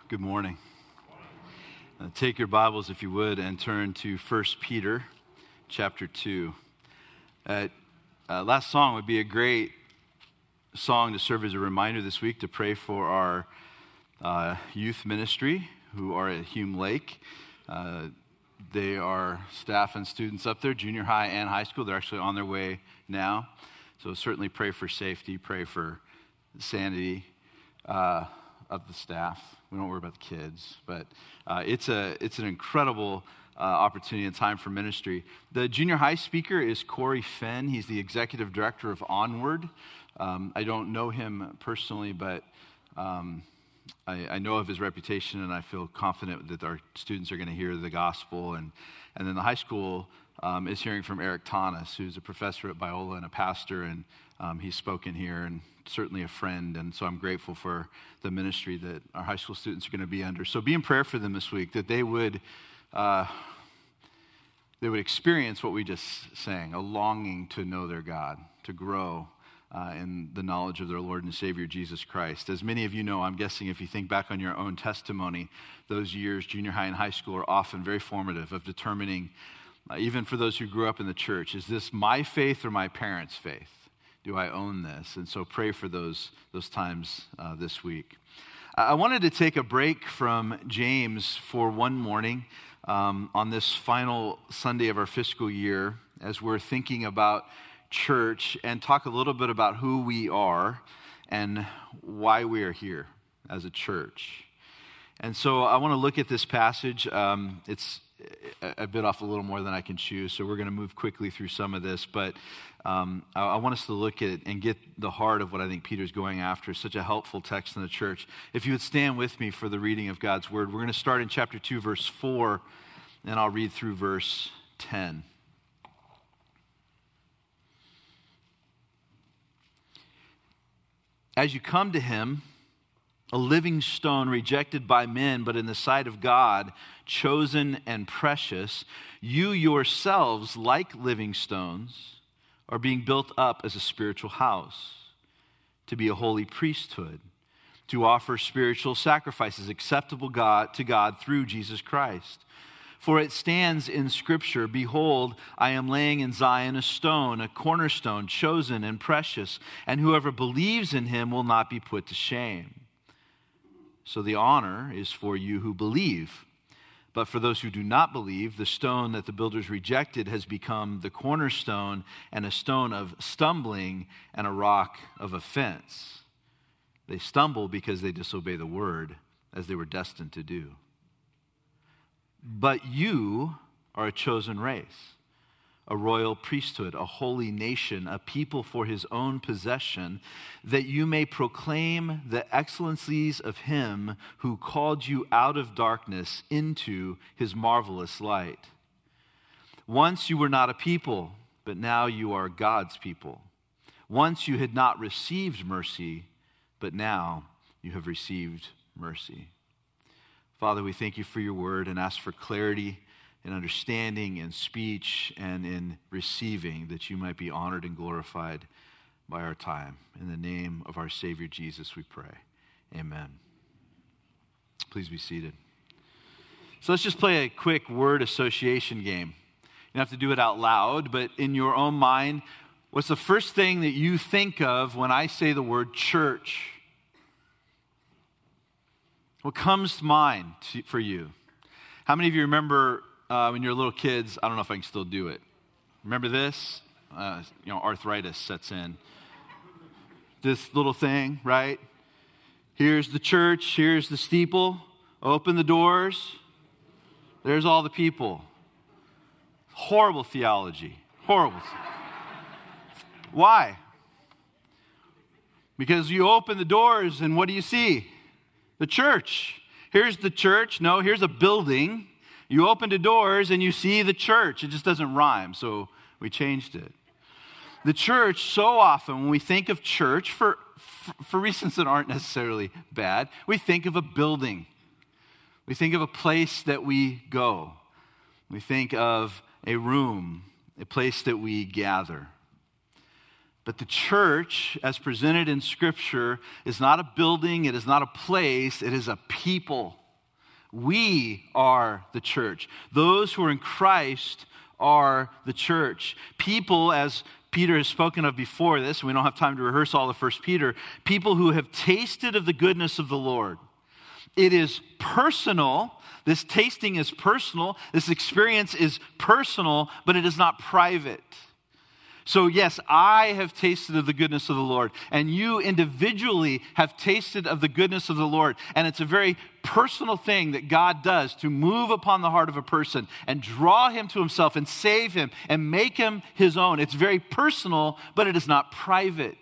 Good morning. Take your Bibles, if you would, and turn to 1 Peter chapter 2. Last song would be a great song to serve as a reminder this week to pray for our youth ministry who are at Hume Lake. They are staff and students up there, junior high and high school. They're actually on their way now. So certainly pray for safety, pray for sanity of the staff. We don't worry about the kids, but it's an incredible opportunity and time for ministry. The junior high speaker is Corey Fenn. He's the executive director of Onward. I don't know him personally, but I know of his reputation, and I feel confident that our students are going to hear the gospel. And then the high school is hearing from Eric Tanis, who's a professor at Biola and a pastor, and he's spoken here and certainly a friend. And so I'm grateful for the ministry that our high school students are going to be under. So be in prayer for them this week, that they would experience what we just sang, a longing to know their God, to grow in the knowledge of their Lord and Savior, Jesus Christ. As many of you know, I'm guessing if you think back on your own testimony, those years, junior high and high school, are often very formative of determining, even for those who grew up in the church, is this my faith or my parents' faith? Do I own this? And so pray for those times this week. I wanted to take a break from James for one morning on this final Sunday of our fiscal year as we're thinking about church and talk a little bit about who we are and why we are here as a church. And so I want to look at this passage. It's I bit off a little more than I can chew, so we're going to move quickly through some of this. But I want us to look at it and get the heart of what I think Peter's going after. It's such a helpful text in the church. If you would stand with me for the reading of God's word, we're going to start in chapter 2, verse 4, and I'll read through verse 10. As you come to him, a living stone rejected by men, but in the sight of God, chosen and precious, you yourselves, like living stones, are being built up as a spiritual house, to be a holy priesthood, to offer spiritual sacrifices acceptable to God through Jesus Christ. For it stands in Scripture, behold, I am laying in Zion a stone, a cornerstone, chosen and precious, and whoever believes in him will not be put to shame. So the honor is for you who believe. But for those who do not believe, the stone that the builders rejected has become the cornerstone and a stone of stumbling and a rock of offense. They stumble because they disobey the word, as they were destined to do. But you are a chosen race, a royal priesthood, a holy nation, a people for his own possession, that you may proclaim the excellencies of him who called you out of darkness into his marvelous light. Once you were not a people, but now you are God's people. Once you had not received mercy, but now you have received mercy. Father, we thank you for your word and ask for clarity in understanding, in speech, and in receiving, that you might be honored and glorified by our time. In the name of our Savior Jesus, we pray. Amen. Please be seated. So let's just play a quick word association game. You don't have to do it out loud, but in your own mind, what's the first thing that you think of when I say the word church? What comes to mind for you? How many of you remember when you were little kids? I don't know if I can still do it. Remember this? Arthritis sets in. This little thing, right? Here's the church. Here's the steeple. Open the doors. There's all the people. Horrible theology. Horrible. Why? Because you open the doors and what do you see? The church. Here's the church. No, here's a building. You open the doors and you see the church. It just doesn't rhyme, so we changed it. The church, so often when we think of church, for reasons that aren't necessarily bad, we think of a building. We think of a place that we go. We think of a room, a place that we gather. But the church, as presented in Scripture, is not a building, it is not a place, it is a people. We are the church. Those who are in Christ are the church. People, as Peter has spoken of before this, we don't have time to rehearse all of 1 Peter, people who have tasted of the goodness of the Lord. It is personal. This tasting is personal. This experience is personal, but it is not private. So yes, I have tasted of the goodness of the Lord, and you individually have tasted of the goodness of the Lord. And it's a very personal thing that God does to move upon the heart of a person and draw him to himself and save him and make him his own. It's very personal, but it is not private.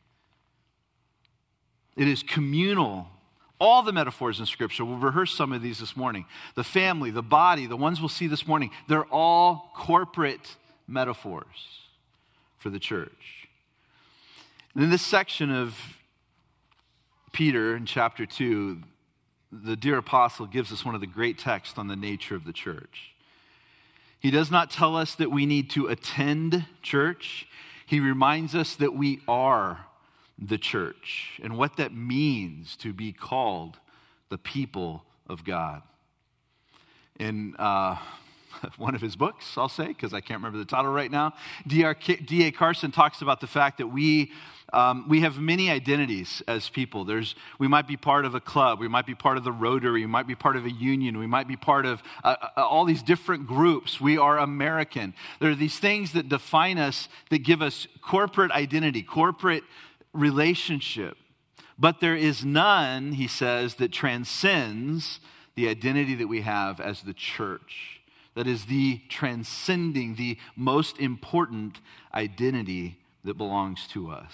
It is communal. All the metaphors in Scripture, we'll rehearse some of these this morning. The family, the body, the ones we'll see this morning, they're all corporate metaphors for the church. And in this section of Peter in chapter 2, the dear apostle gives us one of the great texts on the nature of the church. He does not tell us that we need to attend church. He reminds us that we are the church and what that means to be called the people of God. In one of his books, I'll say, because I can't remember the title right now, D.A. Carson talks about the fact that we have many identities as people. We might be part of a club, we might be part of the Rotary, we might be part of a union, we might be part of all these different groups. We are American. There are these things that define us, that give us corporate identity, corporate relationship. But there is none, he says, that transcends the identity that we have as the church. That is the transcending, the most important identity that belongs to us.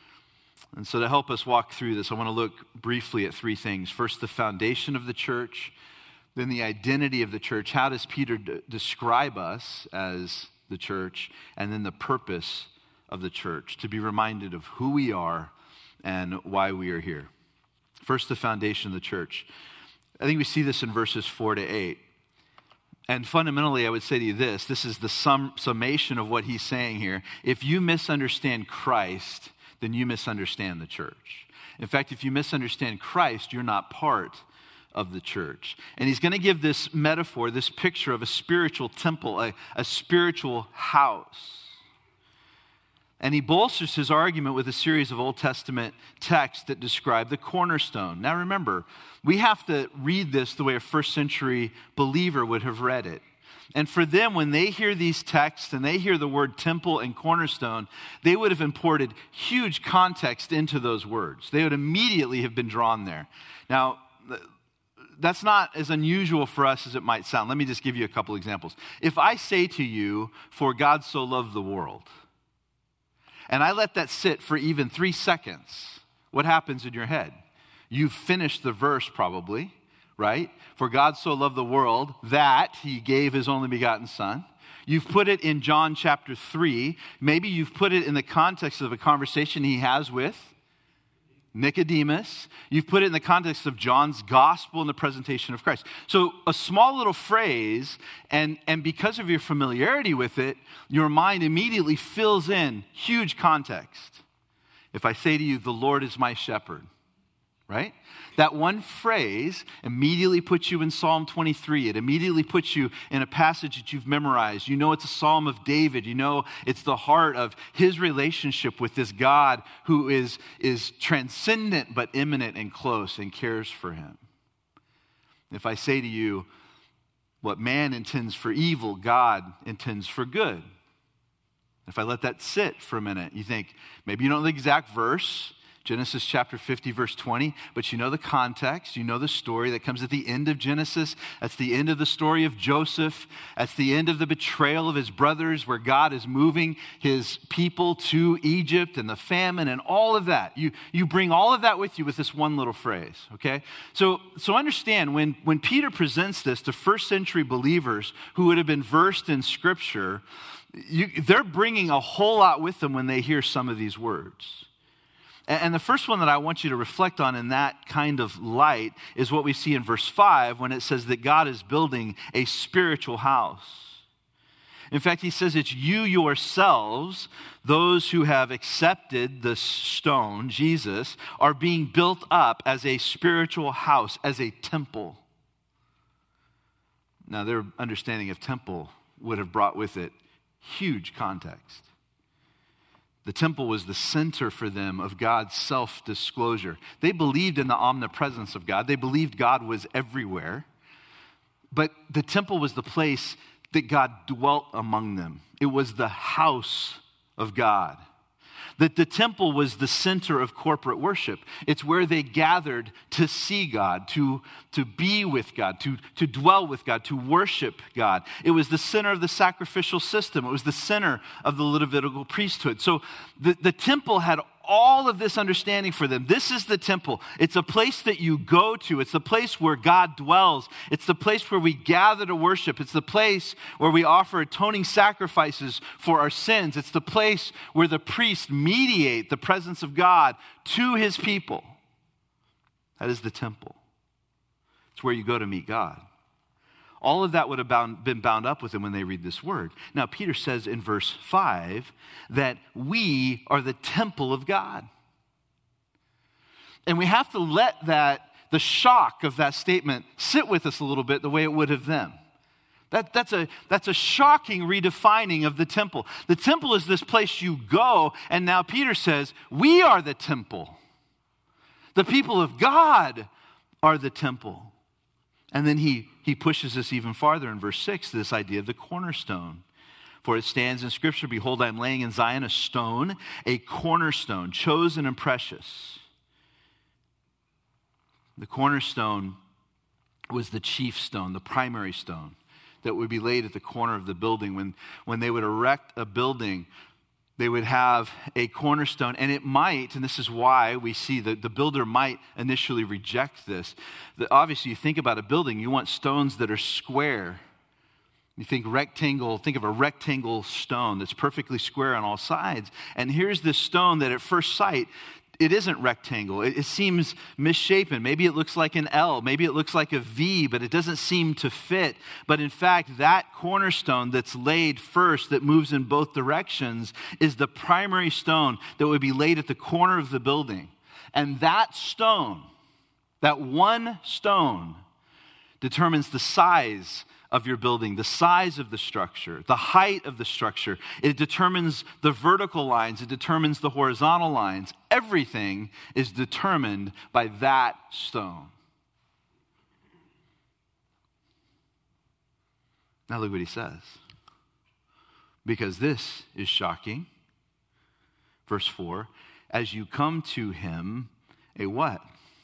And so to help us walk through this, I want to look briefly at three things. First, the foundation of the church, then the identity of the church. How does Peter describe us as the church? And then the purpose of the church, to be reminded of who we are and why we are here. First, the foundation of the church. I think we see this in verses 4 to 8. And fundamentally, I would say to you this is the summation of what he's saying here. If you misunderstand Christ, then you misunderstand the church. In fact, if you misunderstand Christ, you're not part of the church. And he's going to give this metaphor, this picture of a spiritual temple, a spiritual house. And he bolsters his argument with a series of Old Testament texts that describe the cornerstone. Now remember, we have to read this the way a first century believer would have read it. And for them, when they hear these texts and they hear the word temple and cornerstone, they would have imported huge context into those words. They would immediately have been drawn there. Now, that's not as unusual for us as it might sound. Let me just give you a couple examples. If I say to you, "For God so loved the world," and I let that sit for even 3 seconds, what happens in your head? You've finished the verse probably, right? For God so loved the world that he gave his only begotten son. You've put it in John chapter 3. Maybe you've put it in the context of a conversation he has with Nicodemus. You've put it in the context of John's gospel and the presentation of Christ. So a small little phrase, and because of your familiarity with it, your mind immediately fills in huge context. If I say to you, "The Lord is my shepherd," right? That one phrase immediately puts you in Psalm 23. It immediately puts you in a passage that you've memorized. You know it's a Psalm of David. You know it's the heart of his relationship with this God who is transcendent but immanent and close and cares for him. If I say to you, what man intends for evil, God intends for good. If I let that sit for a minute, you think, maybe you don't know the exact verse, Genesis chapter 50, verse 20, but you know the context, you know the story that comes at the end of Genesis. That's the end of the story of Joseph. That's the end of the betrayal of his brothers, where God is moving his people to Egypt and the famine and all of that. You bring all of that with you with this one little phrase, okay? So understand, when Peter presents this to first century believers who would have been versed in Scripture, they're bringing a whole lot with them when they hear some of these words. And the first one that I want you to reflect on in that kind of light is what we see in verse 5 when it says that God is building a spiritual house. In fact, he says it's you yourselves, those who have accepted the stone, Jesus, are being built up as a spiritual house, as a temple. Now, their understanding of temple would have brought with it huge context. The temple was the center for them of God's self-disclosure. They believed in the omnipresence of God. They believed God was everywhere. But the temple was the place that God dwelt among them. It was the house of God. That the temple was the center of corporate worship. It's where they gathered to see God, to be with God, to dwell with God, to worship God. It was the center of the sacrificial system. It was the center of the Levitical priesthood. So the temple had all of this understanding for them. This is the temple. It's a place that you go to. It's the place where God dwells. It's the place where we gather to worship. It's the place where we offer atoning sacrifices for our sins. It's the place where the priests mediate the presence of God to his people. That is the temple. It's where you go to meet God. All of that would have been bound up with them when they read this word. Now, Peter says in verse 5 that we are the temple of God. And we have to let the shock of that statement sit with us a little bit the way it would have them. That's a shocking redefining of the temple. The temple is this place you go, and now Peter says, we are the temple. The people of God are the temple. And then he pushes us even farther in verse 6, this idea of the cornerstone. For it stands in Scripture, behold, I am laying in Zion a stone, a cornerstone, chosen and precious. The cornerstone was the chief stone, the primary stone that would be laid at the corner of the building. When they would erect a building, they would have a cornerstone, and it might, and this is why we see that the builder might initially reject this. Obviously, you think about a building, you want stones that are square. You think of a rectangle stone that's perfectly square on all sides. And here's this stone that at first sight, it isn't rectangle. It seems misshapen. Maybe it looks like an L. Maybe it looks like a V, but it doesn't seem to fit. But in fact, that cornerstone that's laid first, that moves in both directions, is the primary stone that would be laid at the corner of the building. And that stone, that one stone, determines the size of your building, the size of the structure, the height of the structure. It determines the vertical lines. It determines the horizontal lines. Everything is determined by that stone. Now look what he says. Because this is shocking. Verse 4, as you come to him, a what?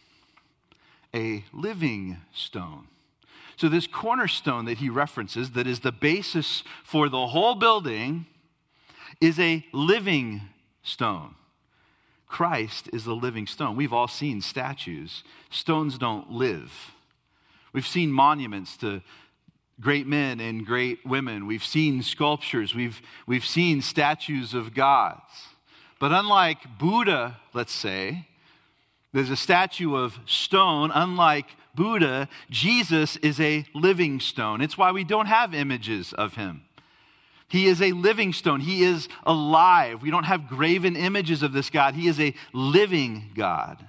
A living stone. So this cornerstone that he references, that is the basis for the whole building, is a living stone. Christ is the living stone. We've all seen statues. Stones don't live. We've seen monuments to great men and great women. We've seen sculptures. We've seen statues of gods. But unlike Buddha, let's say, there's a statue of stone. Unlike Buddha, Jesus is a living stone. It's why we don't have images of him. He is a living stone. He is alive. We don't have graven images of this God. He is a living God.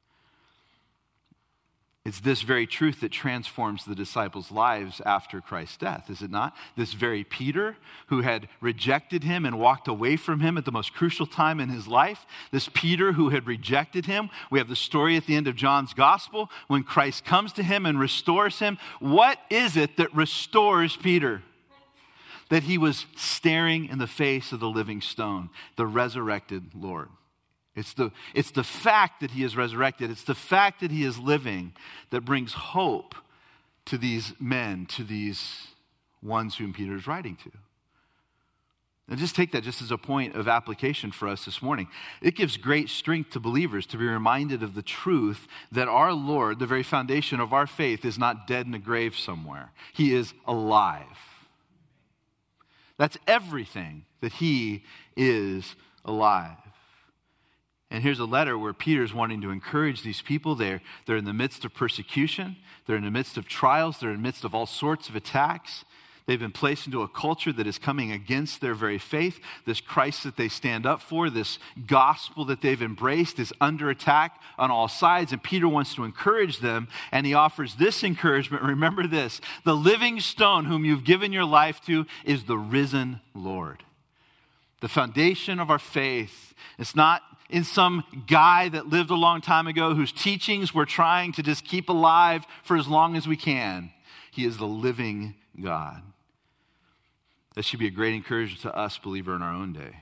It's this very truth that transforms the disciples' lives after Christ's death, is it not? This very Peter, who had rejected him and walked away from him at the most crucial time in his life, this Peter who had rejected him. We have the story at the end of John's gospel when Christ comes to him and restores him. What is it that restores Peter? That he was staring in the face of the living stone, the resurrected Lord. It's the fact that he is resurrected. It's the fact that he is living that brings hope to these men, to these ones whom Peter is writing to. And just take that just as a point of application for us this morning. It gives great strength to believers to be reminded of the truth that our Lord, the very foundation of our faith, is not dead in a grave somewhere. He is alive. That's everything, that he is alive. And here's a letter where Peter's wanting to encourage these people. They're in the midst of persecution. They're in the midst of trials. They're in the midst of all sorts of attacks. They've been placed into a culture that is coming against their very faith. This Christ that they stand up for, this gospel that they've embraced is under attack on all sides. And Peter wants to encourage them, and he offers this encouragement. Remember this, the living stone whom you've given your life to is the risen Lord. The foundation of our faith. It's not in some guy that lived a long time ago whose teachings we're trying to just keep alive for as long as we can. He is the living God. That should be a great encouragement to us, believer, in our own day.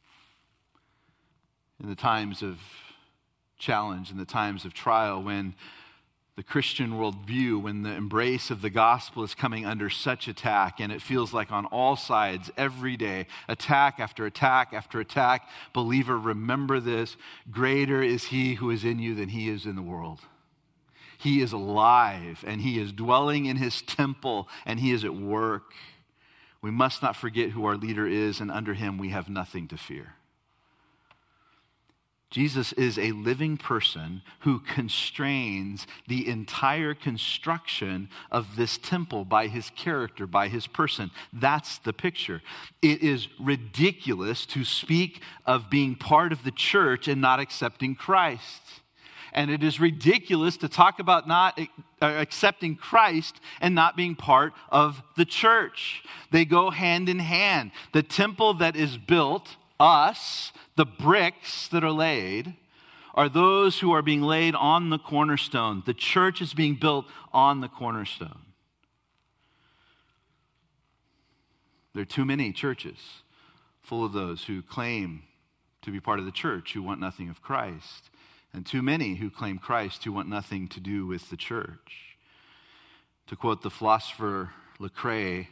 In the times of challenge, in the times of trial, when the Christian worldview, when the embrace of the gospel is coming under such attack, and it feels like on all sides, every day, attack after attack after attack, believer, remember this, greater is he who is in you than he is in the world. He is alive, and he is dwelling in his temple, and he is at work. We must not forget who our leader is, and under him we have nothing to fear. Jesus is a living person who constrains the entire construction of this temple by his character, by his person. That's the picture. It is ridiculous to speak of being part of the church and not accepting Christ. And it is ridiculous to talk about not accepting Christ and not being part of the church. They go hand in hand. The temple that is built, us, the bricks that are laid, are those who are being laid on the cornerstone. The church is being built on the cornerstone. There are too many churches full of those who claim to be part of the church, who want nothing of Christ. And too many who claim Christ who want nothing to do with the church. To quote the philosopher Lecrae,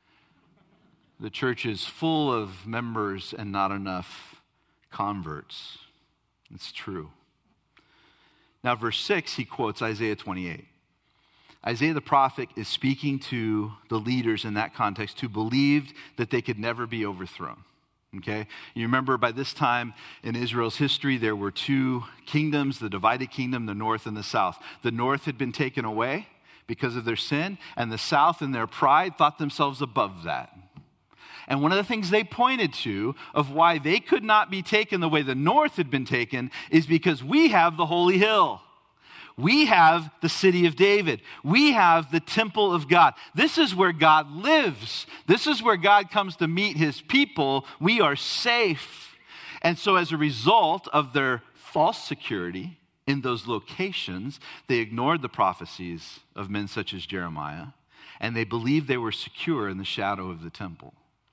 the church is full of members and not enough converts. It's true. Now, verse 6, he quotes Isaiah 28. Isaiah the prophet is speaking to the leaders in that context who believed that they could never be overthrown. Okay? You remember by this time in Israel's history, there were two kingdoms, the divided kingdom, the north and the south. The north had been taken away because of their sin, and the south in their pride thought themselves above that. And one of the things they pointed to of why they could not be taken the way the north had been taken is because we have the holy hill. We have the city of David. We have the temple of God. This is where God lives. This is where God comes to meet his people. We are safe. And so as a result of their false security in those locations, they ignored the prophecies of men such as Jeremiah, and they believed they were secure in the shadow of the temple.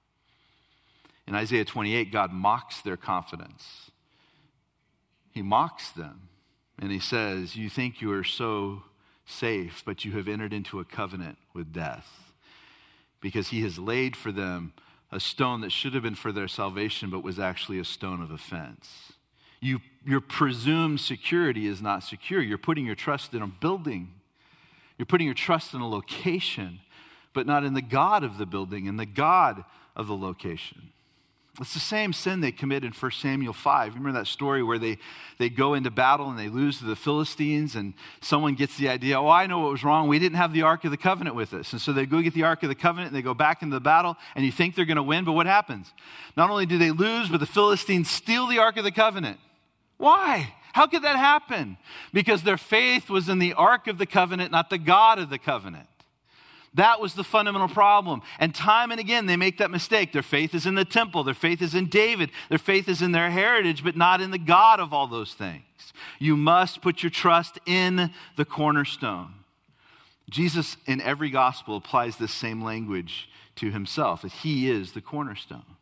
In Isaiah 28, God mocks their confidence. He mocks them. And he says, you think you are so safe, but you have entered into a covenant with death. Because he has laid for them a stone that should have been for their salvation, but was actually a stone of offense. Your presumed security is not secure. You're putting your trust in a building. You're putting your trust in a location, but not in the God of the building and the God of the location. It's the same sin they committed in 1 Samuel 5. Remember that story where they go into battle and they lose to the Philistines, and someone gets the idea, oh, I know what was wrong. We didn't have the Ark of the Covenant with us. And so they go get the Ark of the Covenant and they go back into the battle, and you think they're going to win, but what happens? Not only do they lose, but the Philistines steal the Ark of the Covenant. Why? How could that happen? Because their faith was in the Ark of the Covenant, not the God of the Covenant. That was the fundamental problem. And time and again, they make that mistake. Their faith is in the temple. Their faith is in David. Their faith is in their heritage, but not in the God of all those things. You must put your trust in the cornerstone. Jesus, in every gospel, applies this same language to himself, that he is the cornerstone.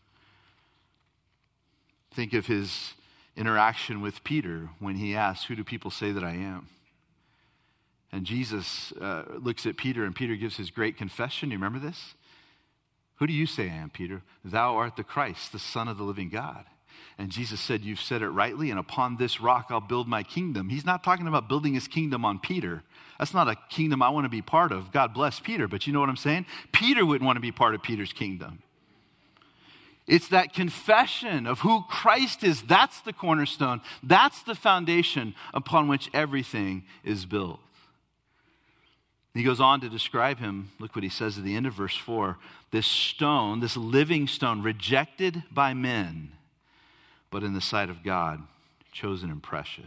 Think of his interaction with Peter when he asks, who do people say that I am? And Jesus looks at Peter, and Peter gives his great confession. Do you remember this? Who do you say I am, Peter? Thou art the Christ, the Son of the living God. And Jesus said, you've said it rightly, and upon this rock I'll build my kingdom. He's not talking about building his kingdom on Peter. That's not a kingdom I want to be part of. God bless Peter, but you know what I'm saying? Peter wouldn't want to be part of Peter's kingdom. It's that confession of who Christ is. That's the cornerstone. That's the foundation upon which everything is built. He goes on to describe him. Look what he says at the end of verse 4. This stone, this living stone, rejected by men, but in the sight of God, chosen and precious.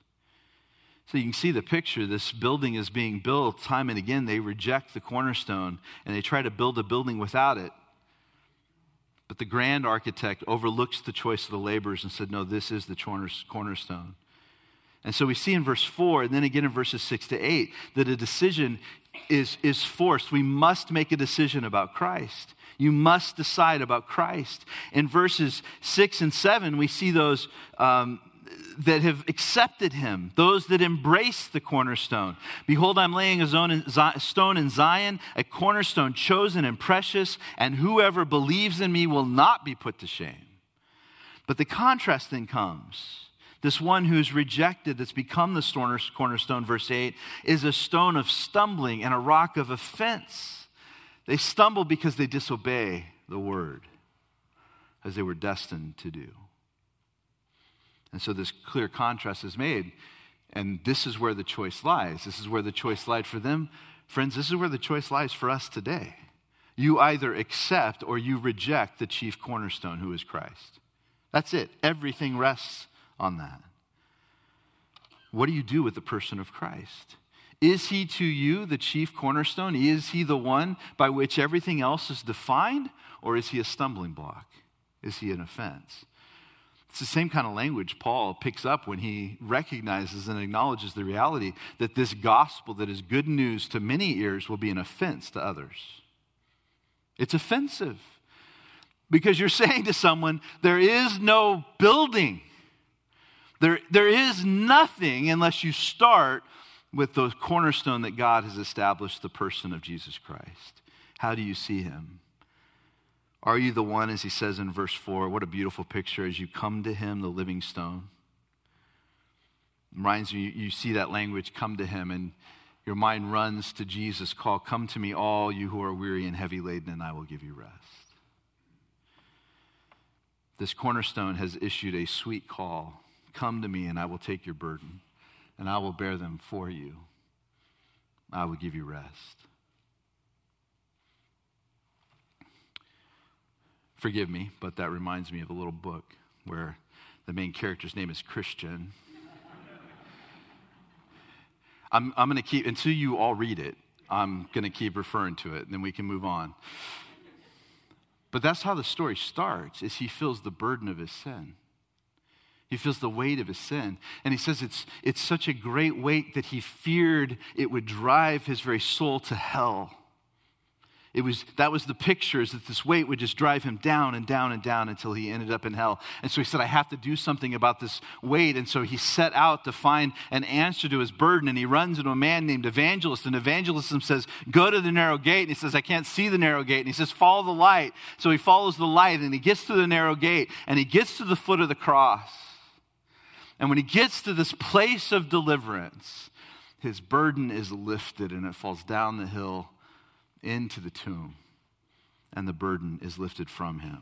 So you can see the picture. This building is being built time and again. They reject the cornerstone and they try to build a building without it. But the grand architect overlooks the choice of the laborers and said, no, this is the cornerstone. And so we see in verse 4 and then again in verses 6 to 8 that a decision is forced. We must make a decision about Christ. You must decide about Christ. In verses 6 and 7, we see those that have accepted him, those that embrace the cornerstone. Behold, I'm laying a stone in Zion, a cornerstone chosen and precious, and whoever believes in me will not be put to shame. But the contrast then comes. This one who's rejected, that's become the cornerstone, verse 8, is a stone of stumbling and a rock of offense. They stumble because they disobey the word, as they were destined to do. And so this clear contrast is made, and this is where the choice lies. This is where the choice lied for them. Friends, this is where the choice lies for us today. You either accept or you reject the chief cornerstone, who is Christ. That's it. Everything rests on that. What do you do with the person of Christ? Is he to you the chief cornerstone? Is he the one by which everything else is defined? Or is he a stumbling block? Is he an offense? It's the same kind of language Paul picks up when he recognizes and acknowledges the reality that this gospel that is good news to many ears will be an offense to others. It's offensive because you're saying to someone, there is no building. There is nothing unless you start with the cornerstone that God has established, the person of Jesus Christ. How do you see him? Are you the one, as he says in verse 4, what a beautiful picture, as you come to him, the living stone. Reminds you see that language, come to him, and your mind runs to Jesus' call, come to me all you who are weary and heavy laden, and I will give you rest. This cornerstone has issued a sweet call. Come to me and I will take your burden and I will bear them for you. I will give you rest. Forgive me, but that reminds me of a little book where the main character's name is Christian. I'm going to keep, until you all read it, I'm going to keep referring to it, and then we can move on. But that's how the story starts, is he feels the burden of his sin. He feels the weight of his sin. And he says it's such a great weight that he feared it would drive his very soul to hell. That was the picture, is that this weight would just drive him down and down and down until he ended up in hell. And so he said, I have to do something about this weight. And so he set out to find an answer to his burden. And he runs into a man named Evangelist. And Evangelism says, go to the narrow gate. And he says, I can't see the narrow gate. And he says, follow the light. So he follows the light and he gets to the narrow gate. And he gets to the foot of the cross. And when he gets to this place of deliverance, his burden is lifted and it falls down the hill into the tomb, and the burden is lifted from him.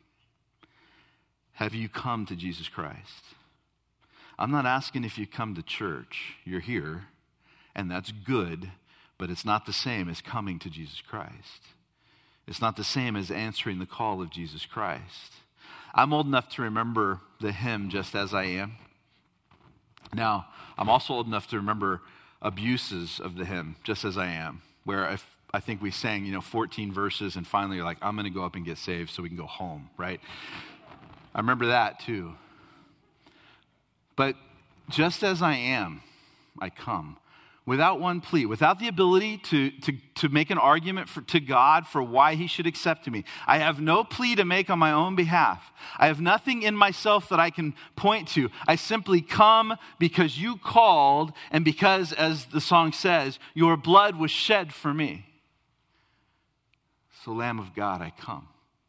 Have you come to Jesus Christ? I'm not asking if you come to church. You're here, and that's good, but it's not the same as coming to Jesus Christ. It's not the same as answering the call of Jesus Christ. I'm old enough to remember the hymn, Just As I Am. Now, I'm also old enough to remember abuses of the hymn, Just As I Am, where I think we sang, 14 verses, and finally you're like, I'm going to go up and get saved so we can go home, right? I remember that too. But just as I am, I come. Without one plea, without the ability to make an argument to God for why he should accept me. I have no plea to make on my own behalf. I have nothing in myself that I can point to. I simply come because you called and because, as the song says, your blood was shed for me. So, Lamb of God, I come.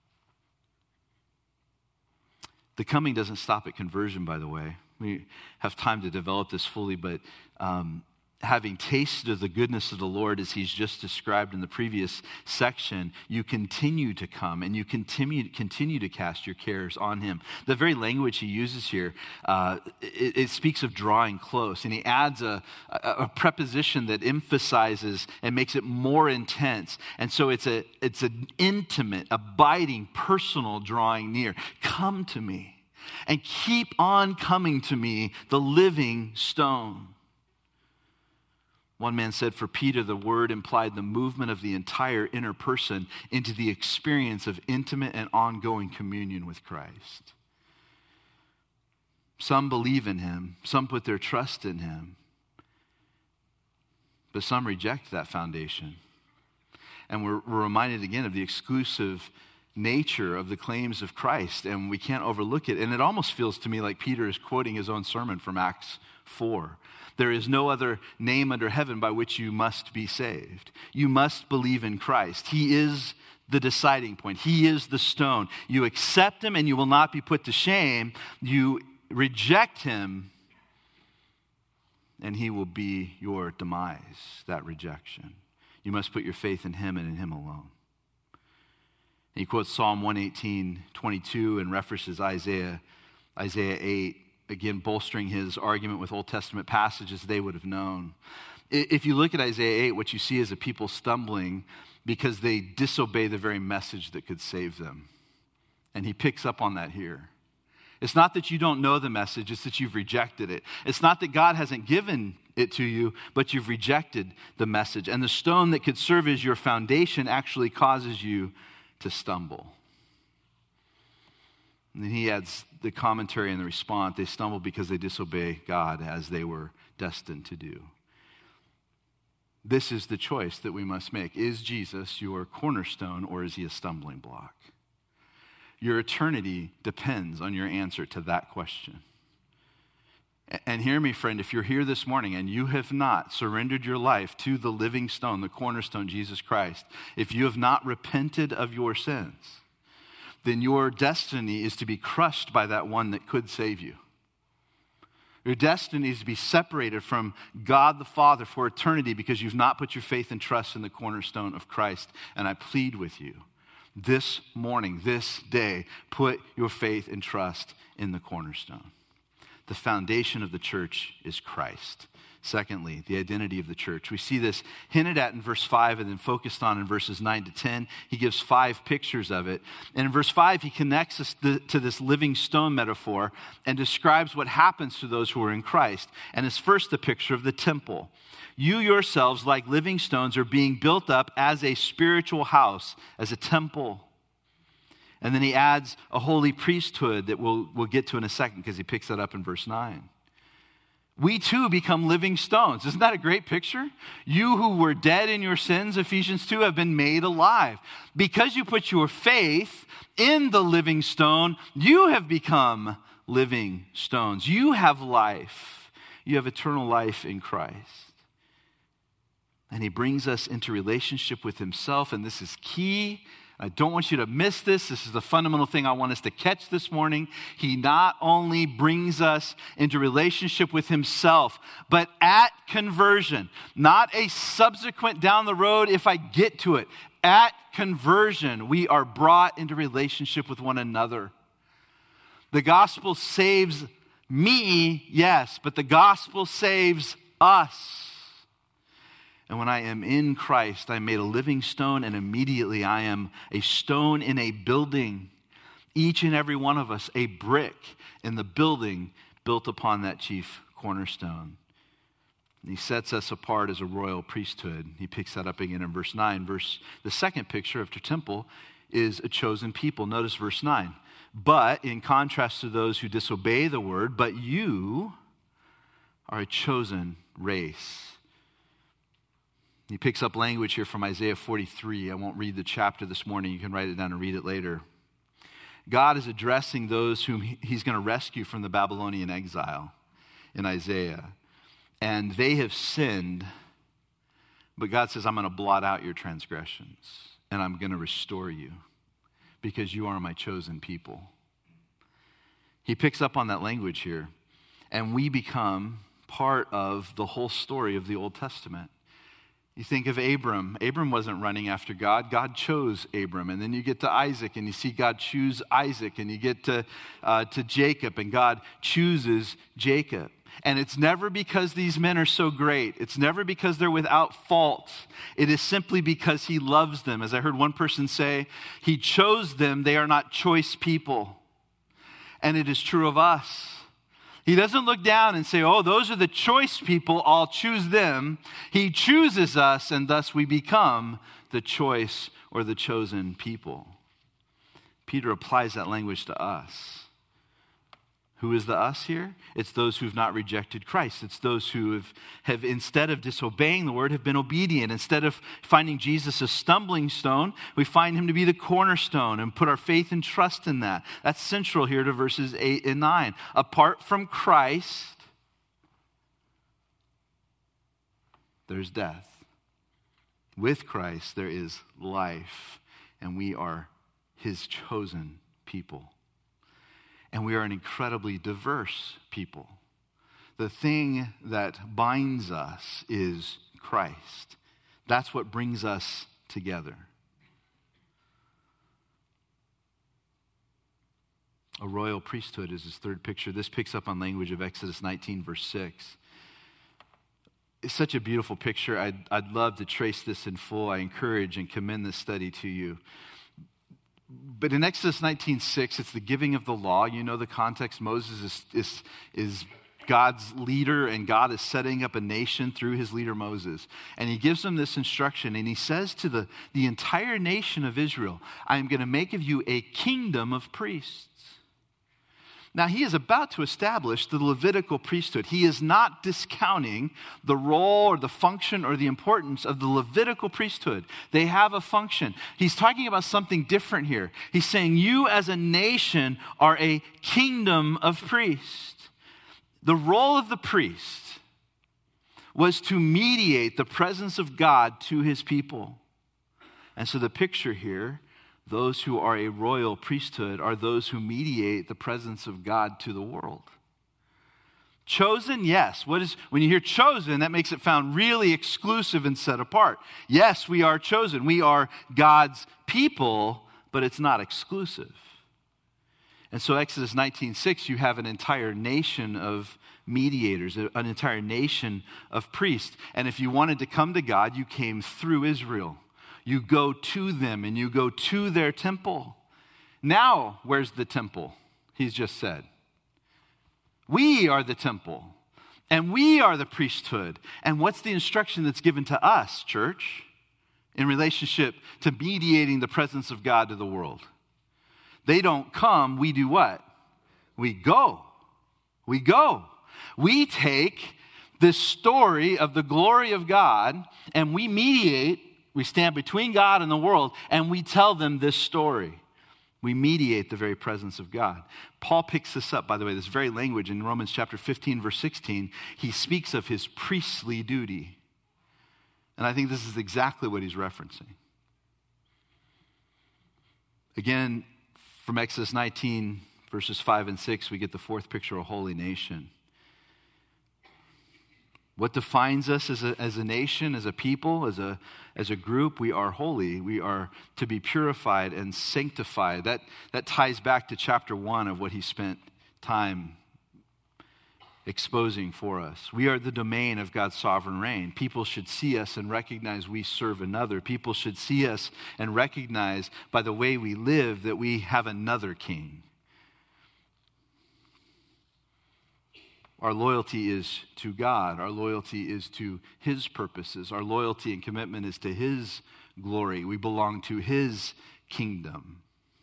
The coming doesn't stop at conversion, by the way. We have time to develop this fully, but having tasted of the goodness of the Lord, as he's just described in the previous section, you continue to come and you continue to cast your cares on him. The very language he uses here, it speaks of drawing close, and he adds a preposition that emphasizes and makes it more intense. And so it's an intimate, abiding, personal drawing near. Come to me and keep on coming to me, the living stone. One man said, for Peter, the word implied the movement of the entire inner person into the experience of intimate and ongoing communion with Christ. Some believe in him, some put their trust in him, but some reject that foundation. And we're reminded again of the exclusive nature of the claims of Christ, and we can't overlook it. And it almost feels to me like Peter is quoting his own sermon from Acts 4. There is no other name under heaven by which you must be saved. You must believe in Christ. He is the deciding point. He is the stone. You accept him and you will not be put to shame. You reject him and he will be your demise, that rejection. You must put your faith in him and in him alone. He quotes Psalm 118:22 and references Isaiah 8, again bolstering his argument with Old Testament passages they would have known. If you look at Isaiah 8, what you see is a people stumbling because they disobey the very message that could save them. And he picks up on that here. It's not that you don't know the message, it's that you've rejected it. It's not that God hasn't given it to you, but you've rejected the message. And the stone that could serve as your foundation actually causes you to stumble. And then he adds the commentary and the response. They stumble because they disobey God as they were destined to do. This is the choice that we must make. Is Jesus your cornerstone, or is he a stumbling block? Your eternity depends on your answer to that question. And hear me, friend, if you're here this morning and you have not surrendered your life to the living stone, the cornerstone, Jesus Christ, if you have not repented of your sins, then your destiny is to be crushed by that one that could save you. Your destiny is to be separated from God the Father for eternity because you've not put your faith and trust in the cornerstone of Christ. And I plead with you, this morning, this day, put your faith and trust in the cornerstone. The foundation of the church is Christ. Secondly, the identity of the church. We see this hinted at in verse 5 and then focused on in verses 9 to 10. He gives 5 pictures of it. And in verse 5, he connects us to this living stone metaphor and describes what happens to those who are in Christ. And it's first the picture of the temple. You yourselves, like living stones, are being built up as a spiritual house, as a temple. And then he adds a holy priesthood that we'll get to in a second because he picks that up in verse 9. We too become living stones. Isn't that a great picture? You who were dead in your sins, Ephesians 2, have been made alive. Because you put your faith in the living stone, you have become living stones. You have life. You have eternal life in Christ. And he brings us into relationship with himself, and this is key. I don't want you to miss this. This is the fundamental thing I want us to catch this morning. He not only brings us into relationship with himself, but at conversion, not a subsequent down the road if I get to it. At conversion, we are brought into relationship with one another. The gospel saves me, yes, but the gospel saves us. And when I am in Christ, I'm made a living stone, and immediately I am a stone in a building. Each and every one of us, a brick in the building built upon that chief cornerstone. And he sets us apart as a royal priesthood. He picks that up again in verse 9. The second picture of the temple is a chosen people. Notice verse 9. But in contrast to those who disobey the word, but you are a chosen race. He picks up language here from Isaiah 43. I won't read the chapter this morning. You can write it down and read it later. God is addressing those whom he's going to rescue from the Babylonian exile in Isaiah. And they have sinned, but God says, I'm going to blot out your transgressions, and I'm going to restore you because you are my chosen people. He picks up on that language here, and we become part of the whole story of the Old Testament. You think of Abram. Abram wasn't running after God. God chose Abram. And then you get to Isaac, and you see God choose Isaac. And you get to Jacob, and God chooses Jacob. And it's never because these men are so great. It's never because they're without fault. It is simply because he loves them. As I heard one person say, he chose them. They are not choice people. And it is true of us. He doesn't look down and say, oh, those are the choice people, I'll choose them. He chooses us, and thus we become the choice or the chosen people. Peter applies that language to us. Who is the us here? It's those who've not rejected Christ. It's those who have instead of disobeying the word, have been obedient. Instead of finding Jesus a stumbling stone, we find him to be the cornerstone and put our faith and trust in that. That's central here to verses 8 and 9. Apart from Christ, there's death. With Christ, there is life, and we are his chosen people. And we are an incredibly diverse people. The thing that binds us is Christ. That's what brings us together. A royal priesthood is his third picture. This picks up on language of Exodus 19, verse 6. It's such a beautiful picture. I'd love to trace this in full. I encourage and commend this study to you. But in Exodus 19:6, it's the giving of the law. You know the context. Moses is God's leader, and God is setting up a nation through his leader Moses. And he gives them this instruction, and he says to the entire nation of Israel, I am going to make of you a kingdom of priests. Now, he is about to establish the Levitical priesthood. He is not discounting the role or the function or the importance of the Levitical priesthood. They have a function. He's talking about something different here. He's saying you as a nation are a kingdom of priests. The role of the priest was to mediate the presence of God to his people. And so the picture here, those who are a royal priesthood are those who mediate the presence of God to the world. Chosen, yes. When you hear chosen, that makes it sound really exclusive and set apart. Yes, we are chosen. We are God's people, but it's not exclusive. And so Exodus 19:6, you have an entire nation of mediators, an entire nation of priests. And if you wanted to come to God, you came through Israel. You go to them and you go to their temple. Now, where's the temple? He's just said. We are the temple, and we are the priesthood. And what's the instruction that's given to us, church, in relationship to mediating the presence of God to the world? They don't come, we do what? We go. We go. We take this story of the glory of God, and we mediate. We stand between God and the world, and we tell them this story. We mediate the very presence of God. Paul picks this up, by the way, this very language in Romans chapter 15, verse 16. He speaks of his priestly duty. And I think this is exactly what he's referencing. Again, from Exodus 19, verses 5 and 6, we get the fourth picture of a holy nation. What defines us as a nation, as a people, as a group? We are holy. We are to be purified and sanctified. That ties back to chapter 1 of what he spent time exposing for us. We are the domain of God's sovereign reign. People should see us and recognize we serve another. People should see us and recognize by the way we live that we have another king. Our loyalty is to God. Our loyalty is to his purposes. Our loyalty and commitment is to his glory. We belong to his kingdom.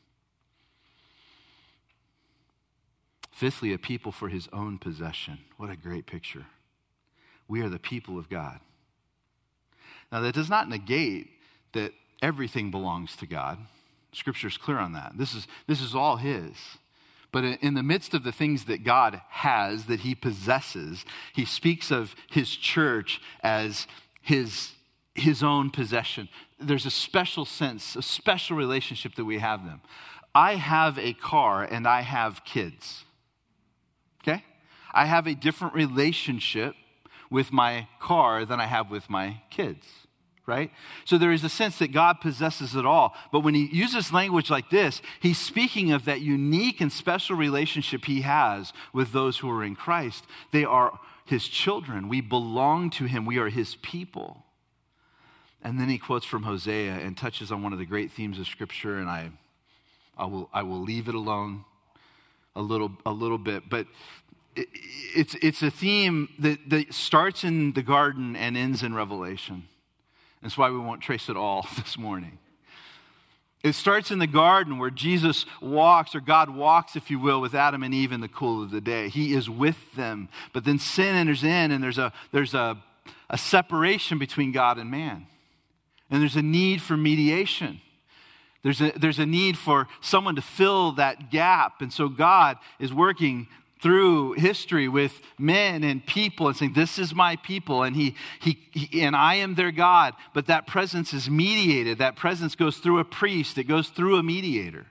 Fifthly, a people for his own possession. What a great picture. We are the people of God. Now, that does not negate that everything belongs to God. Scripture is clear on that. This is all his. But in the midst of the things that God has, that he possesses, he speaks of his church as his own possession. There's a special sense, a special relationship that we have them. I have a car and I have kids. Okay? I have a different relationship with my car than I have with my kids, right? So there is a sense that God possesses it all. But when he uses language like this, he's speaking of that unique and special relationship he has with those who are in Christ. They are his children. We belong to him. We are his people. And then he quotes from Hosea and touches on one of the great themes of Scripture, and I will leave it alone a little bit. But it's a theme that starts in the garden and ends in Revelation. That's why we won't trace it all this morning. It starts in the garden where Jesus walks, or God walks, if you will, with Adam and Eve in the cool of the day. He is with them. But then sin enters in, and there's a separation between God and man. And there's a need for mediation. There's a need for someone to fill that gap. And so God is working through history with men and people and saying, this is my people, and he and I am their God. But that presence is mediated. That presence goes through a priest. It goes through a mediator.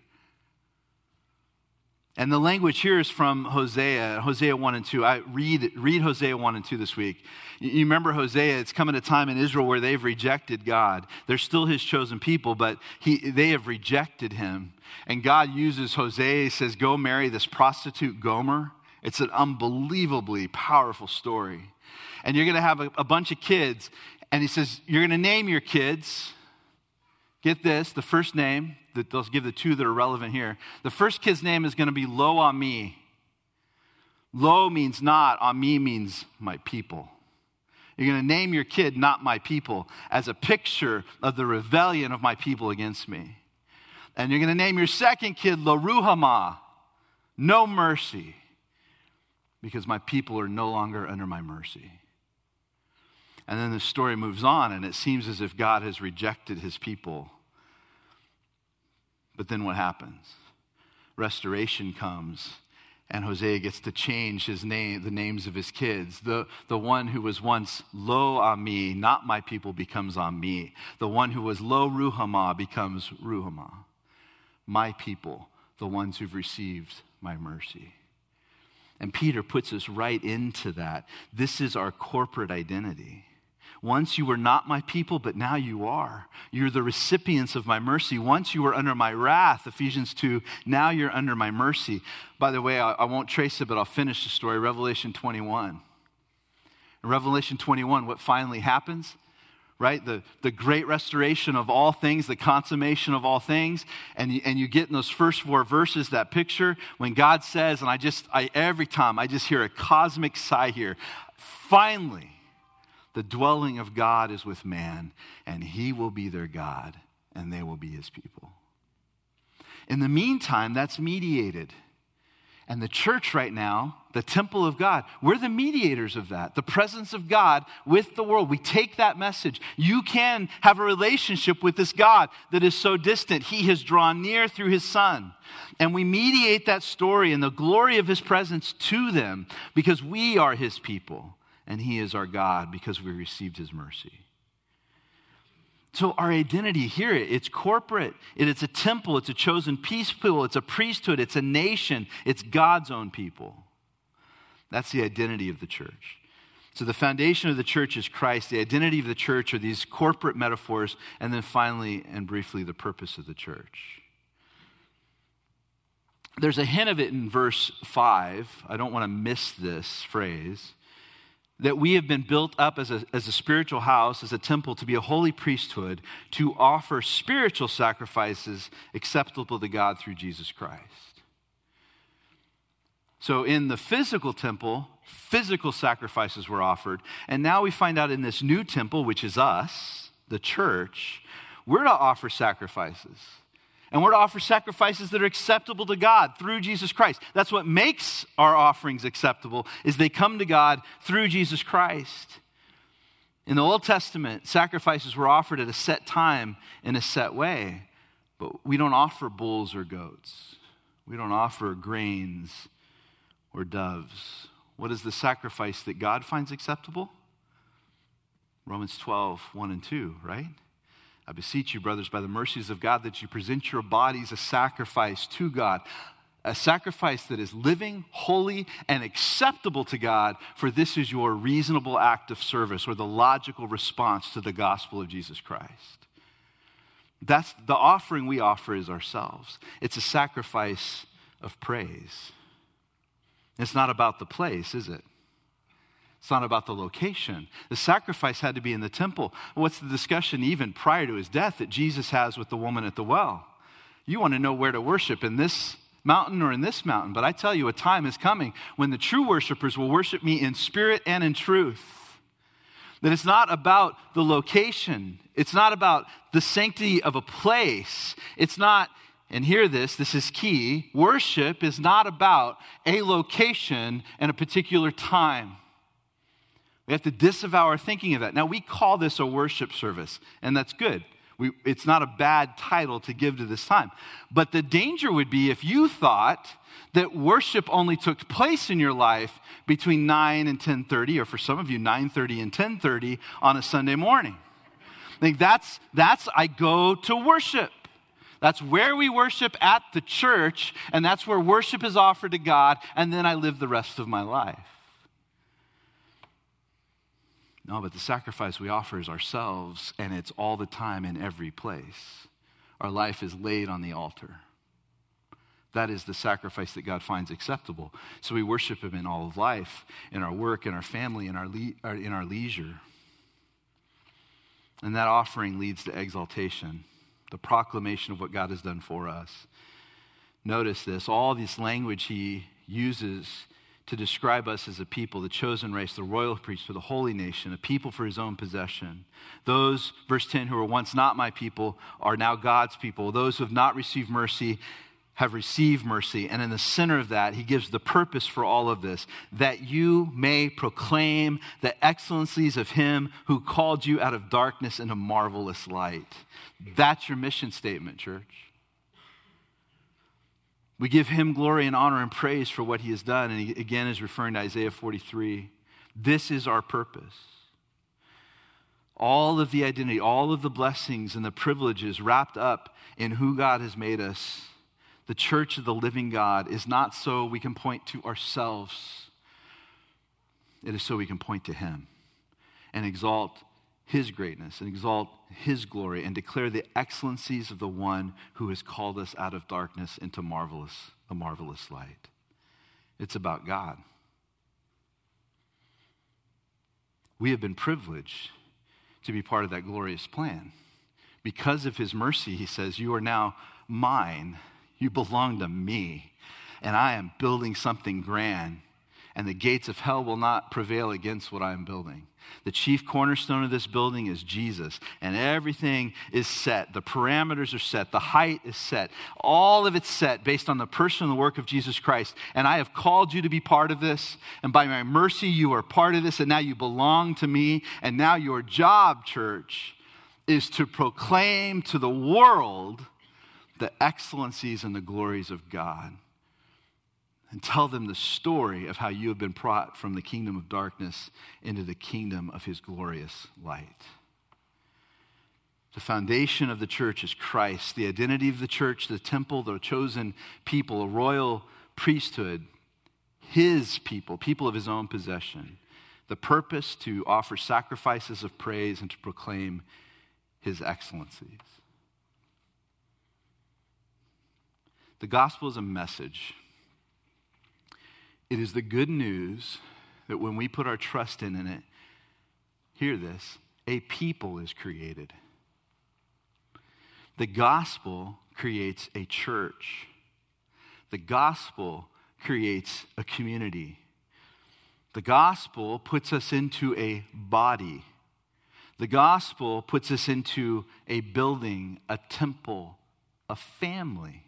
And the language here is from Hosea 1 and 2. I read Hosea 1 and 2 this week. You remember Hosea, it's come at a time in Israel where they've rejected God. They're still his chosen people, but they have rejected him. And God uses Hosea, he says, go marry this prostitute Gomer. It's an unbelievably powerful story. And you're going to have a bunch of kids. And he says, you're going to name your kids. Get this, the first name, they'll give the two that are relevant here. The first kid's name is going to be Lo Ami. Lo means not, Ami means my people. You're going to name your kid Not My People as a picture of the rebellion of my people against me. And you're going to name your second kid Lo Ruhamah, no mercy, because my people are no longer under my mercy. And then the story moves on, and it seems as if God has rejected his people. But then what happens? Restoration comes, and Hosea gets to change his name, the names of his kids. The one who was once Lo Ami, not my people, becomes Ami. The one who was Lo Ruhamah becomes Ruhamah. My people, the ones who've received my mercy. And Peter puts us right into that. This is our corporate identity. Once you were not my people, but now you are. You're the recipients of my mercy. Once you were under my wrath, Ephesians 2, now you're under my mercy. By the way, I won't trace it, but I'll finish the story. Revelation 21. In Revelation 21, what finally happens? Right? The great restoration of all things, the consummation of all things. And you get in those first 4 verses that picture when God says, and every time I just hear a cosmic sigh here. Finally, the dwelling of God is with man, and he will be their God, and they will be his people. In the meantime, that's mediated. And the church right now, the temple of God, we're the mediators of that. The presence of God with the world. We take that message. You can have a relationship with this God that is so distant. He has drawn near through his Son. And we mediate that story and the glory of his presence to them because we are his people. And he is our God because we received his mercy. So our identity, hear it, it's corporate. It's a temple. It's a chosen people. It's a priesthood. It's a nation. It's God's own people. That's the identity of the church. So the foundation of the church is Christ. The identity of the church are these corporate metaphors. And then finally and briefly, the purpose of the church. There's a hint of it in verse 5. I don't want to miss this phrase. That we have been built up as a spiritual house, as a temple, to be a holy priesthood, to offer spiritual sacrifices acceptable to God through Jesus Christ. So in the physical temple, physical sacrifices were offered. And now we find out in this new temple, which is us, the church, we're to offer sacrifices. And we're to offer sacrifices that are acceptable to God through Jesus Christ. That's what makes our offerings acceptable, is they come to God through Jesus Christ. In the Old Testament, sacrifices were offered at a set time in a set way. But we don't offer bulls or goats. We don't offer grains or doves. What is the sacrifice that God finds acceptable? Romans 12, 1 and 2, right? I beseech you, brothers, by the mercies of God, that you present your bodies a sacrifice to God. A sacrifice that is living, holy, and acceptable to God, for this is your reasonable act of service or the logical response to the gospel of Jesus Christ. That's the offering we offer is ourselves. It's a sacrifice of praise. It's not about the place, is it? It's not about the location. The sacrifice had to be in the temple. What's the discussion even prior to his death that Jesus has with the woman at the well? You want to know where to worship, in this mountain or in this mountain. But I tell you, a time is coming when the true worshipers will worship me in spirit and in truth. That it's not about the location. It's not about the sanctity of a place. It's not, and hear this, this is key, worship is not about a location and a particular time. We have to disavow our thinking of that. Now, we call this a worship service, and that's good. It's not a bad title to give to this time. But the danger would be if you thought that worship only took place in your life between 9 and 10:30, or for some of you, 9:30 and 10:30 on a Sunday morning. I think that's I go to worship. That's where we worship at the church, and that's where worship is offered to God, and then I live the rest of my life. No, but the sacrifice we offer is ourselves, and it's all the time in every place. Our life is laid on the altar. That is the sacrifice that God finds acceptable. So we worship him in all of life, in our work, in our family, in our leisure. And that offering leads to exaltation, the proclamation of what God has done for us. Notice this, all this language he uses to describe us as a people, the chosen race, the royal priesthood, the holy nation, a people for his own possession. Those, verse 10, who were once not my people are now God's people. Those who have not received mercy have received mercy. And in the center of that, he gives the purpose for all of this, that you may proclaim the excellencies of him who called you out of darkness into marvelous light. That's your mission statement, church. We give him glory and honor and praise for what he has done. And he again is referring to Isaiah 43. This is our purpose. All of the identity, all of the blessings and the privileges wrapped up in who God has made us. The church of the living God is not so we can point to ourselves. It is so we can point to him and exalt his greatness and exalt his glory and declare the excellencies of the one who has called us out of darkness into a marvelous light. It's about God. We have been privileged to be part of that glorious plan. Because of his mercy, he says, you are now mine. You belong to me. And I am building something grand. And the gates of hell will not prevail against what I am building. The chief cornerstone of this building is Jesus, and everything is set. The parameters are set. The height is set. All of it's set based on the person and the work of Jesus Christ. And I have called you to be part of this, and by my mercy you are part of this, and now you belong to me. And now your job, church, is to proclaim to the world the excellencies and the glories of God. And tell them the story of how you have been brought from the kingdom of darkness into the kingdom of his glorious light. The foundation of the church is Christ. The identity of the church, the temple, the chosen people, a royal priesthood, his people, people of his own possession. The purpose to offer sacrifices of praise and to proclaim his excellencies. The gospel is a message. It is the good news that when we put our trust in it, hear this, a people is created. The gospel creates a church. The gospel creates a community. The gospel puts us into a body. The gospel puts us into a building, a temple, a family.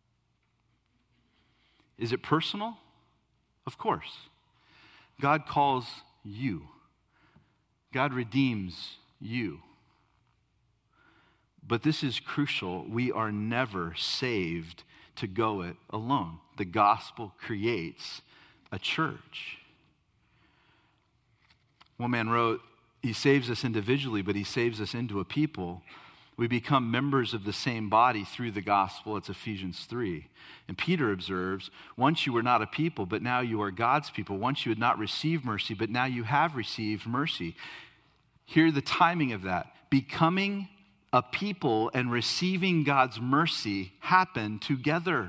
Is it personal? Of course. God calls you. God redeems you. But this is crucial. We are never saved to go it alone. The gospel creates a church. One man wrote, he saves us individually, but he saves us into a people. We become members of the same body through the gospel. It's Ephesians 3. And Peter observes, once you were not a people, but now you are God's people. Once you had not received mercy, but now you have received mercy. Hear the timing of that. Becoming a people and receiving God's mercy happen together.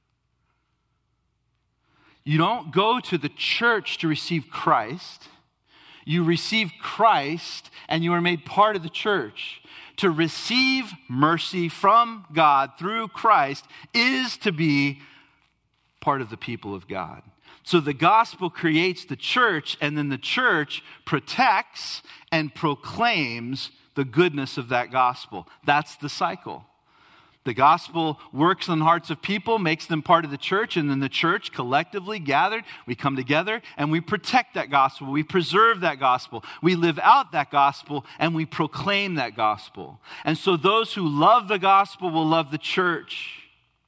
You don't go to the church to receive Christ. You receive Christ and you are made part of the church. To receive mercy from God through Christ is to be part of the people of God. So the gospel creates the church, and then the church protects and proclaims the goodness of that gospel. That's the cycle. The gospel works in the hearts of people, makes them part of the church, and then the church collectively gathered, we come together and we protect that gospel. We preserve that gospel. We live out that gospel and we proclaim that gospel. And so those who love the gospel will love the church.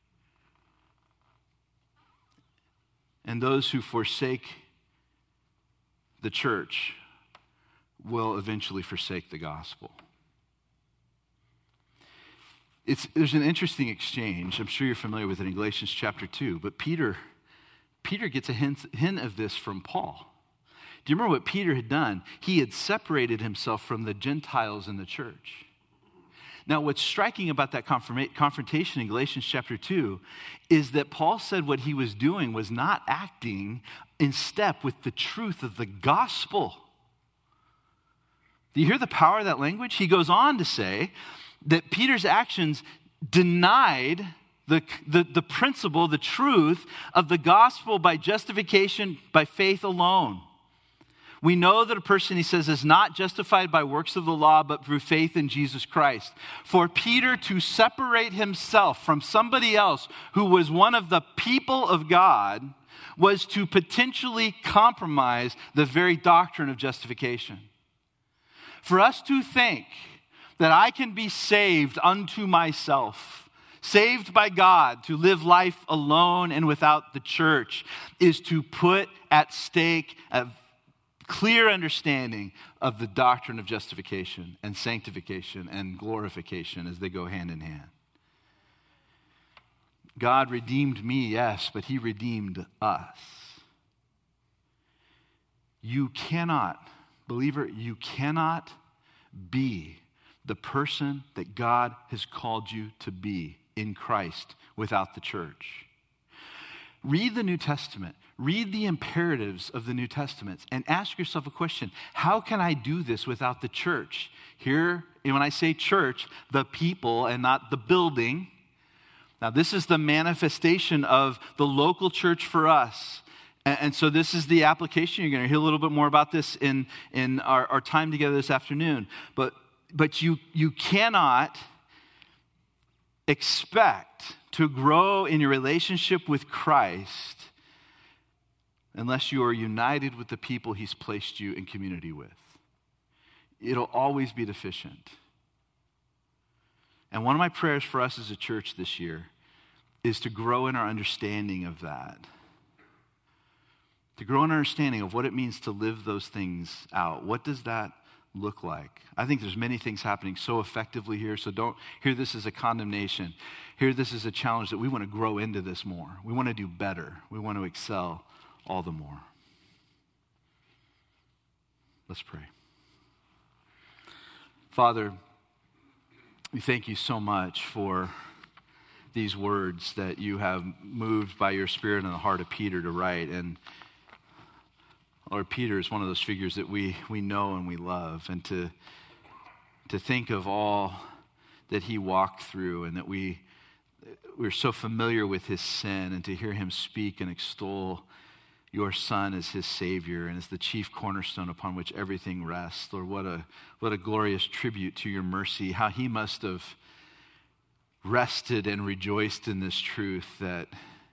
And those who forsake the church will eventually forsake the gospel. There's an interesting exchange. I'm sure you're familiar with it in Galatians chapter 2. But Peter gets a hint of this from Paul. Do you remember what Peter had done? He had separated himself from the Gentiles in the church. Now, what's striking about that confrontation in Galatians chapter 2 is that Paul said what he was doing was not acting in step with the truth of the gospel. Do you hear the power of that language? He goes on to say that Peter's actions denied the principle, the truth of the gospel by justification by faith alone. We know that a person, he says, is not justified by works of the law, but through faith in Jesus Christ. For Peter to separate himself from somebody else who was one of the people of God was to potentially compromise the very doctrine of justification. For us to think that I can be saved unto myself, saved by God to live life alone and without the church, is to put at stake a clear understanding of the doctrine of justification and sanctification and glorification as they go hand in hand. God redeemed me, yes, but he redeemed us. You cannot, believer, you cannot be the person that God has called you to be in Christ without the church. Read the New Testament. Read the imperatives of the New Testament and ask yourself a question. How can I do this without the church? Here, when I say church, the people and not the building. Now, this is the manifestation of the local church for us. And so this is the application. You're going to hear a little bit more about this in our time together this afternoon. But you cannot expect to grow in your relationship with Christ unless you are united with the people he's placed you in community with. It'll always be deficient. And one of my prayers for us as a church this year is to grow in our understanding of that. To grow in our understanding of what it means to live those things out. What does that look like? I think there's many things happening so effectively here, so don't hear this as a condemnation. Hear this as a challenge that we want to grow into this more. We want to do better. We want to excel all the more. Let's pray. Father, we thank you so much for these words that you have moved by your Spirit in the heart of Peter to write. And Lord, Peter is one of those figures that we know and we love. And to think of all that he walked through and that we're so familiar with his sin, and to hear him speak and extol your Son as his Savior and as the chief cornerstone upon which everything rests. Lord, what a glorious tribute to your mercy, how he must have rested and rejoiced in this truth that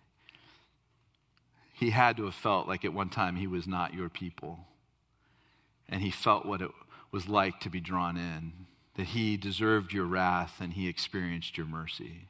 he had to have felt like at one time he was not your people. And he felt what it was like to be drawn in, that he deserved your wrath and he experienced your mercy.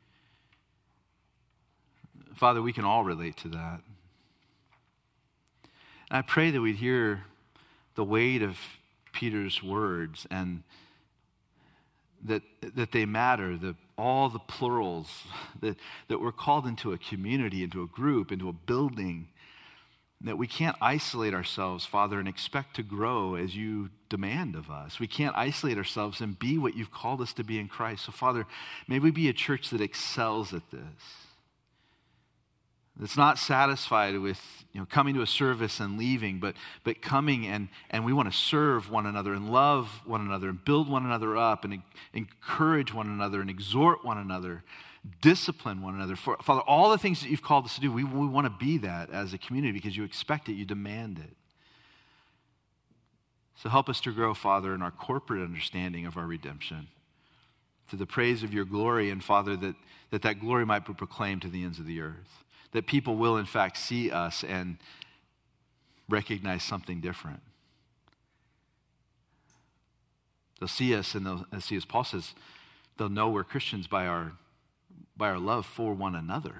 Father, we can all relate to that. And I pray that we'd hear the weight of Peter's words and that they matter, all the plurals, that we're called into a community, into a group, into a building, that we can't isolate ourselves, Father, and expect to grow as you demand of us. We can't isolate ourselves and be what you've called us to be in Christ. So, Father, may we be a church that excels at this. That's not satisfied with coming to a service and leaving, but coming and we want to serve one another and love one another and build one another up and encourage one another and exhort one another, discipline one another. Father, all the things that you've called us to do, we want to be that as a community because you expect it, you demand it. So help us to grow, Father, in our corporate understanding of our redemption, to the praise of your glory, and Father, that glory might be proclaimed to the ends of the earth. That people will, in fact, see us and recognize something different. They'll see us, and they'll see, as Paul says, they'll know we're Christians by our love for one another.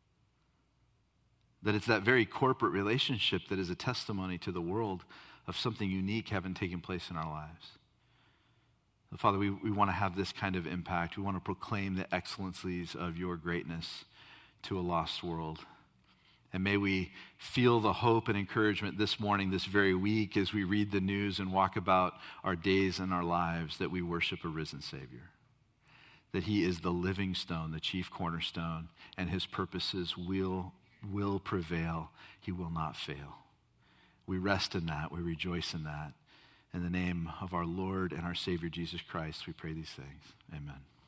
That it's that very corporate relationship that is a testimony to the world of something unique having taken place in our lives. So, Father, we want to have this kind of impact. We want to proclaim the excellencies of your greatness to a lost world. And may we feel the hope and encouragement this morning, this very week, as we read the news and walk about our days and our lives, that we worship a risen Savior. That he is the living stone, the chief cornerstone, and his purposes will prevail. He will not fail. We rest in that. We rejoice in that. In the name of our Lord and our Savior, Jesus Christ, we pray these things. Amen.